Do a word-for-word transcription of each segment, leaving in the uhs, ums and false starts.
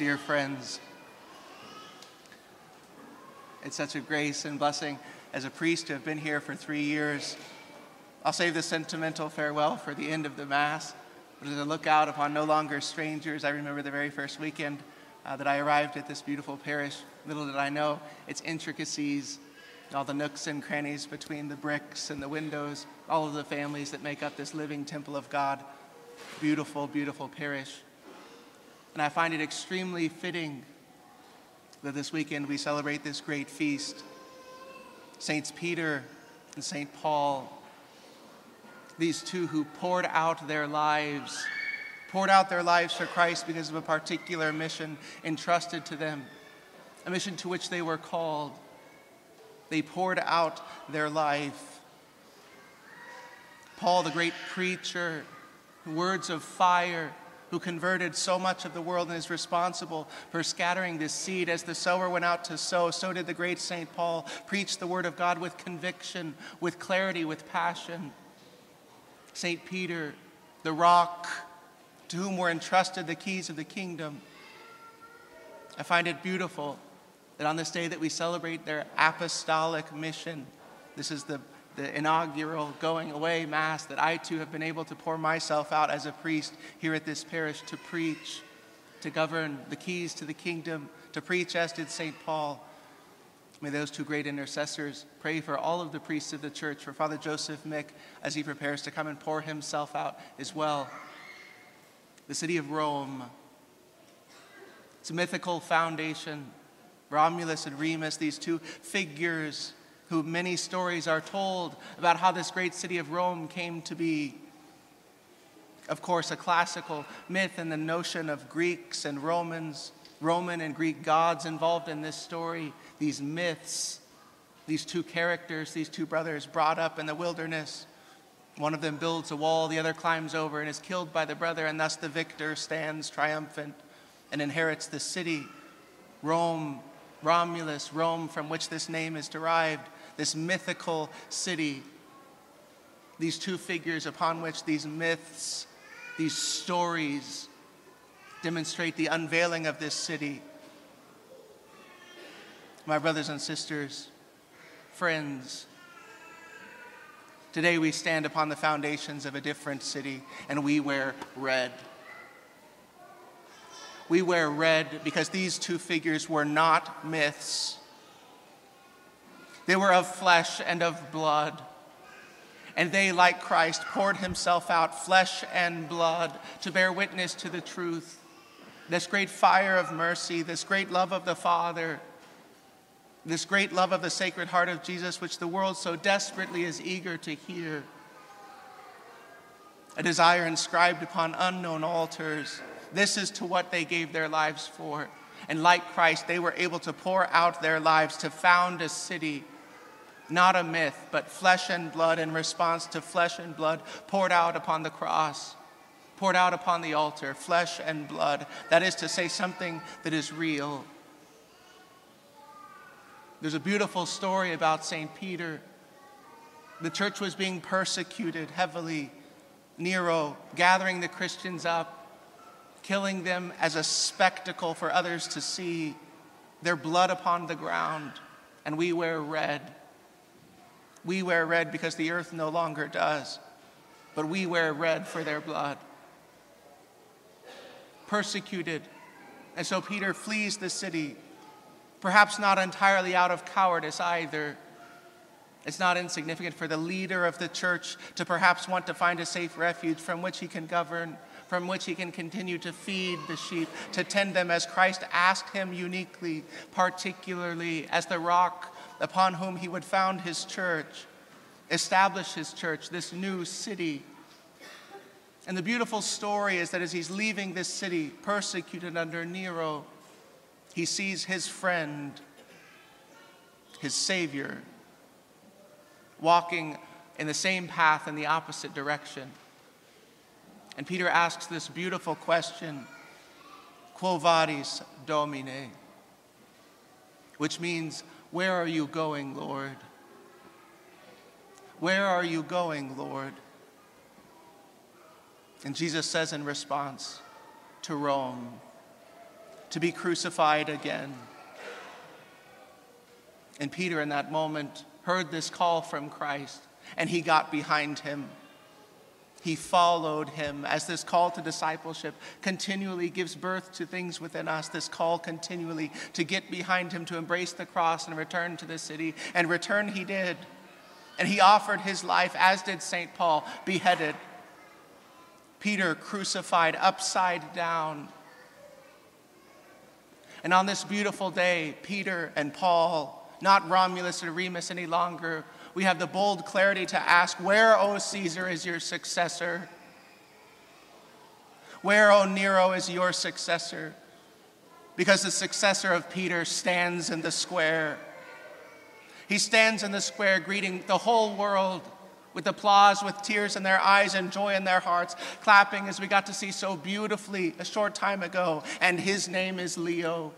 dear friends. It's such a grace and blessing as a priest to have been here for three years. I'll save the sentimental farewell for the end of the Mass, but as I look out upon no longer strangers, I remember the very first weekend uh, that I arrived at this beautiful parish. Little did I know its intricacies, all the nooks and crannies between the bricks and the windows, all of the families that make up this living temple of God. Beautiful, beautiful parish. And I find it extremely fitting that this weekend we celebrate this great feast. Saints Peter and Saint Paul, these two who poured out their lives, poured out their lives for Christ because of a particular mission entrusted to them, a mission to which they were called. They poured out their life. Paul, the great preacher, words of fire, who converted so much of the world and is responsible for scattering this seed. As the sower went out to sow, so did the great Saint Paul preach the word of God with conviction, with clarity, with passion. Saint Peter, the rock, to whom were entrusted the keys of the kingdom. I find it beautiful that on this day that we celebrate their apostolic mission, this is the, the inaugural going away Mass, that I too have been able to pour myself out as a priest here at this parish to preach, to govern the keys to the kingdom, to preach as did Saint Paul. May those two great intercessors pray for all of the priests of the church, for Father Joseph Mick as he prepares to come and pour himself out as well. The city of Rome, its mythical foundation, Romulus and Remus, these two figures who many stories are told about how this great city of Rome came to be. Of course, a classical myth and the notion of Greeks and Romans, Roman and Greek gods involved in this story, these myths, these two characters, these two brothers brought up in the wilderness. One of them builds a wall, the other climbs over and is killed by the brother, and thus the victor stands triumphant and inherits the city. Rome, Romulus, Rome, from which this name is derived, this mythical city, these two figures upon which these myths, these stories demonstrate the unveiling of this city. My brothers and sisters, friends, today we stand upon the foundations of a different city, and we wear red. We wear red because these two figures were not myths. They were of flesh and of blood. And they, like Christ, poured himself out, flesh and blood, to bear witness to the truth. This great fire of mercy, this great love of the Father, this great love of the Sacred Heart of Jesus, which the world so desperately is eager to hear. A desire inscribed upon unknown altars. This is to what they gave their lives for. And like Christ, they were able to pour out their lives to found a city, not a myth, but flesh and blood in response to flesh and blood poured out upon the cross, poured out upon the altar, flesh and blood. That is to say, something that is real. There's a beautiful story about Saint Peter. The church was being persecuted heavily. Nero gathering the Christians up, killing them as a spectacle for others to see, their blood upon the ground, and we wear red. We wear red because the earth no longer does, but we wear red for their blood. Persecuted, and so Peter flees the city, perhaps not entirely out of cowardice either. It's not insignificant for the leader of the church to perhaps want to find a safe refuge from which he can govern, from which he can continue to feed the sheep, to tend them as Christ asked him uniquely, particularly as the rock upon whom he would found his church, establish his church, this new city. And the beautiful story is that as he's leaving this city, persecuted under Nero, he sees his friend, his Savior, walking in the same path in the opposite direction. And Peter asks this beautiful question, Quo vadis, Domine? Which means, where are you going, Lord? Where are you going, Lord? And Jesus says in response, to Rome. to be crucified again. And Peter in that moment heard this call from Christ, and he got behind him. He followed him as this call to discipleship continually gives birth to things within us, this call continually to get behind him, to embrace the cross and return to the city. And return he did. And he offered his life, as did Saint Paul, beheaded. Peter crucified upside down. And on this beautiful day, Peter and Paul, not Romulus and Remus any longer, we have the bold clarity to ask, where, O Caesar, is your successor? Where, O Nero, is your successor? Because the successor of Peter stands in the square. He stands in the square greeting the whole world with applause, with tears in their eyes and joy in their hearts, clapping as we got to see so beautifully a short time ago. And his name is Leo.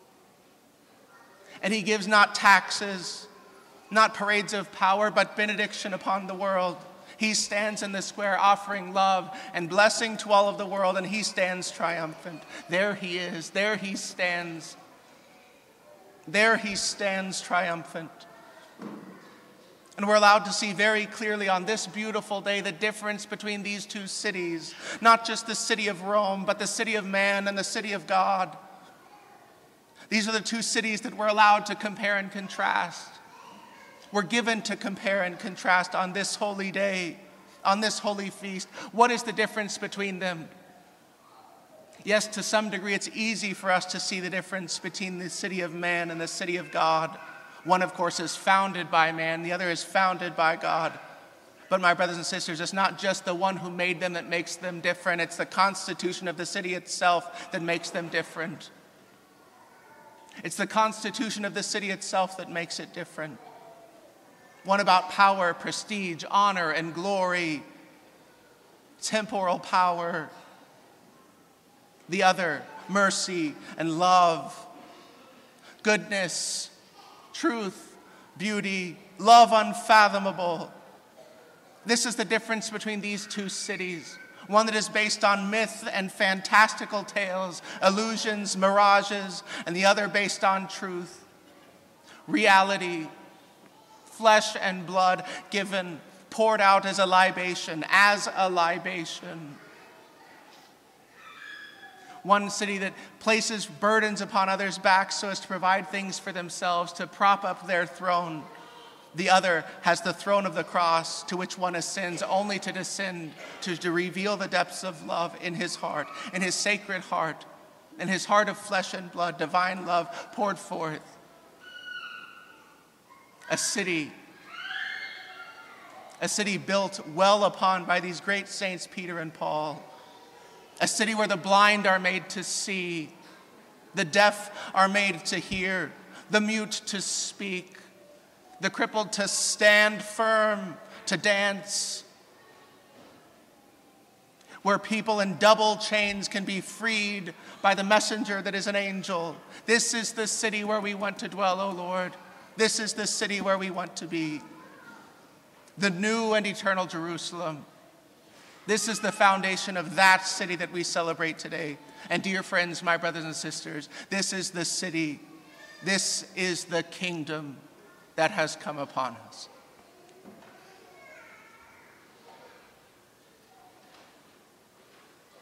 And he gives not taxes, not parades of power, but benediction upon the world. He stands in the square offering love and blessing to all of the world, and he stands triumphant. There he is. There he stands. There he stands triumphant. And we're allowed to see very clearly on this beautiful day the difference between these two cities, not just the city of Rome, but the city of man and the city of God. These are the two cities that we're allowed to compare and contrast. We're given to compare and contrast on this holy day, on this holy feast. What is the difference between them? Yes, to some degree, it's easy for us to see the difference between the city of man and the city of God. One, of course, is founded by man. The other is founded by God. But my brothers and sisters, it's not just the one who made them that makes them different. It's the constitution of the city itself that makes them different. It's the constitution of the city itself that makes it different. One about power, prestige, honor, and glory, temporal power. The other, mercy and love, goodness, truth, beauty, love unfathomable. This is the difference between these two cities. One that is based on myth and fantastical tales, illusions, mirages, and the other based on truth, reality, flesh and blood given, poured out as a libation, as a libation. One city that places burdens upon others' backs so as to provide things for themselves, to prop up their throne. The other has the throne of the cross to which one ascends only to descend, to, to reveal the depths of love in his heart, in his sacred heart, in his heart of flesh and blood, divine love poured forth. A city, a city built well upon by these great saints, Peter and Paul. A city where the blind are made to see, the deaf are made to hear, the mute to speak, the crippled to stand firm, to dance. Where people in double chains can be freed by the messenger that is an angel. This is the city where we want to dwell, O Lord. This is the city where we want to be. The new and eternal Jerusalem. This is the foundation of that city that we celebrate today. And dear friends, my brothers and sisters, this is the city, this is the kingdom that has come upon us.